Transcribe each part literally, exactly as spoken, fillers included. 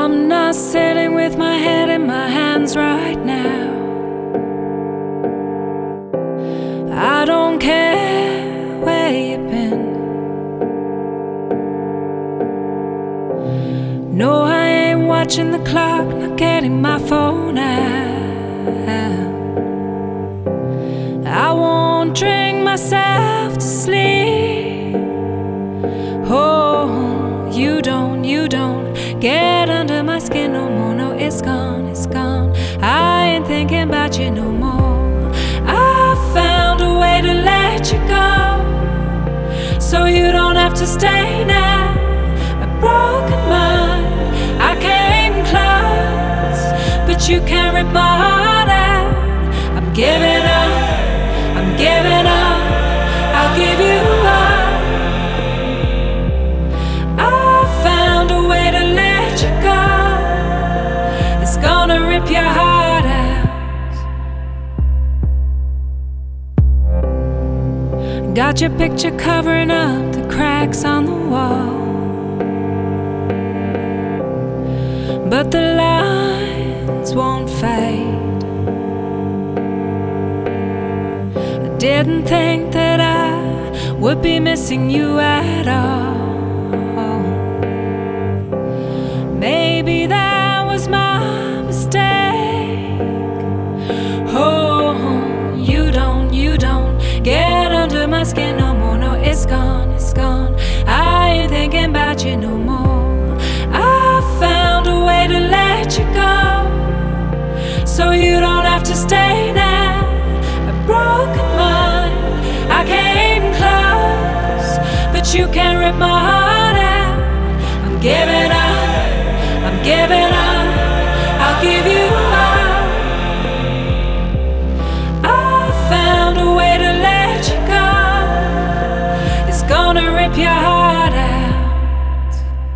I'm not sitting with my head in my hands right now. I don't care where you've been. No, I ain't watching the clock, not getting my phone out. I won't drink myself to sleep. Oh, you don't, you don't get under my skin no more. No, it's gone, it's gone. I ain't thinking about you no more. I found a way to let you go, so you don't have to stay now. A broken mind, I came close, but you can't rip my heart out. I'm giving up, I'm giving up, I'll give you up. I found a way to let you go. It's gonna rip your heart out. Got your picture covering up the cracks on the wall, but the lines won't fade. I didn't think that I would be missing you at all. Maybe that was my mistake. Oh, you don't, you don't get under my skin no more. No, it's gone, it's gone. I ain't thinking about you no more. I found a way to let you go, so you don't have to stay now. A broken mind, I came close, but you can't rip my heart out. I'm giving up, I'm giving up, I'll give you up. I found a way to let you go. It's gonna rip your heart out.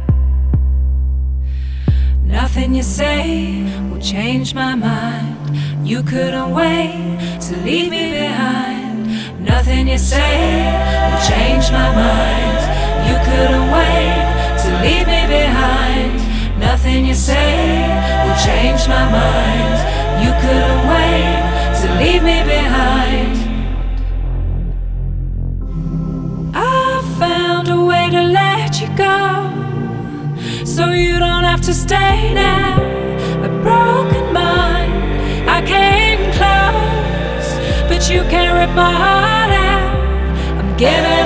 Nothing you say will change my mind. You couldn't wait to leave me behind. Nothing you say will change my mind. You couldn't wait to leave me behind. Nothing you say will change my mind. You couldn't wait to leave me behind. I found a way to let you go, so you don't have to stay now. A broken mind, I came close, but you can't rip my heart out. I'm giving